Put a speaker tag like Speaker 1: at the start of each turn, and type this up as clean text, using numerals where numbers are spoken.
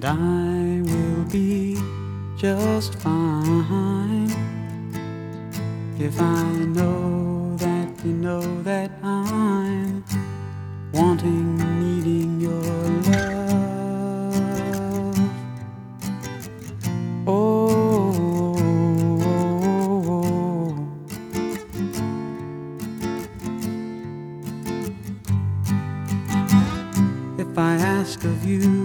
Speaker 1: and I will be just fine if I know that you know that I'm wanting, needing your love. Oh, if I ask of you